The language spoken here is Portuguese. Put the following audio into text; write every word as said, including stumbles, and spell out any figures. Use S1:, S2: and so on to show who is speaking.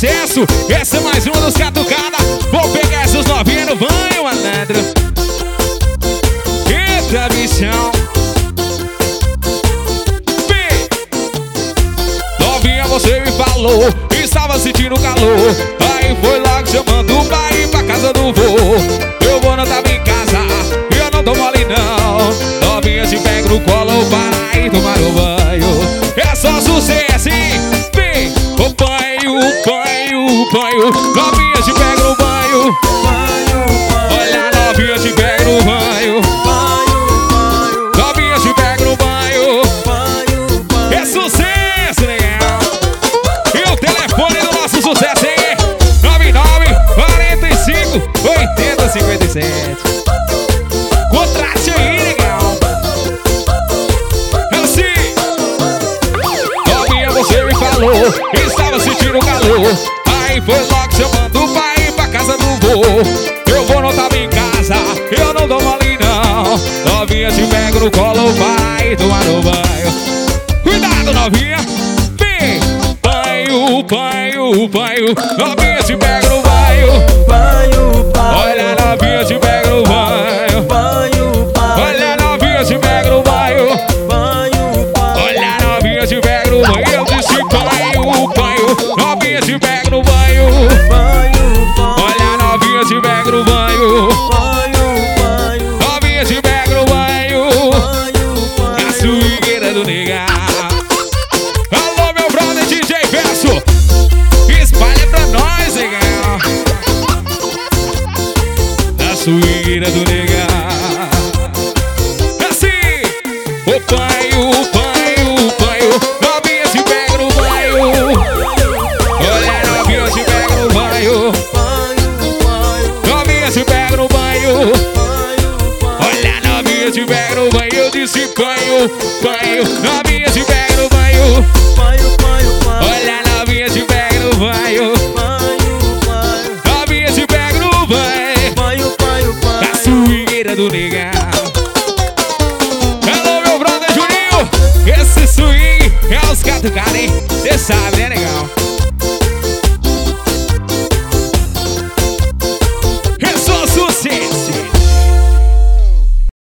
S1: sucesso. Essa é mais uma dos catucada. Vou pegar essas novinhas no banho, malandro. Eita, bichão. Vem. Novinha, você me falou, estava sentindo calor. Aí foi logo chamando pra ir pra casa do vô. Eu vou, não tava em casa, eu não tô mole não. Novinha, te pego no colo para ir tomar um banho. É só sucesso, hein? Vem, o banho, banho, banho. Novinha, te pego no banho. Olha, novinha, te pego no banho. Novinha, te pego no banho. É sucesso, legal. E o telefone do nosso sucesso, hein? nove nove, quarenta e cinco, oitenta, cinquenta e sete. Contrate aí, legal. Assim. Novinha, você me falou, estava sentindo calor. Aí foi logo chamando pra ir pra casa do vô. Eu vou, não tava em casa, eu não dou mole não. Novinha, te pego no colo, vai tomar no banho. Cuidado, novinha. Vem. Banho, banho, banho. Novinha, te pego no banho. Olha, novinha, te pego no banho. Olha, novinha, te pego no banho. Olha, novinha, te pego no banho. Eu disse banho, banho. Novinha, te pego no banho. Olha, novinha, te pego no banho. Novinha, te pego no banho. A swingueira do nega. Alô, meu brother D J Verso. Espalha pra nós, legal. A swingueira do nega. Assim. O banho, o banho, o banho. Novinha, te pego no banho. Olha, novinha, te pego no banho. Novinha, te pego no banho. Olha, novinha, te pego no banho. Eu disse banho, banho. Novinha, te pego no banho. Olha, novinha, te pego no banho. Novinha, te pego no banho. A swingueira do nega. Alô, meu brother Juninho. Esse swing é os catucados, hein? Cê sabe, né, nega?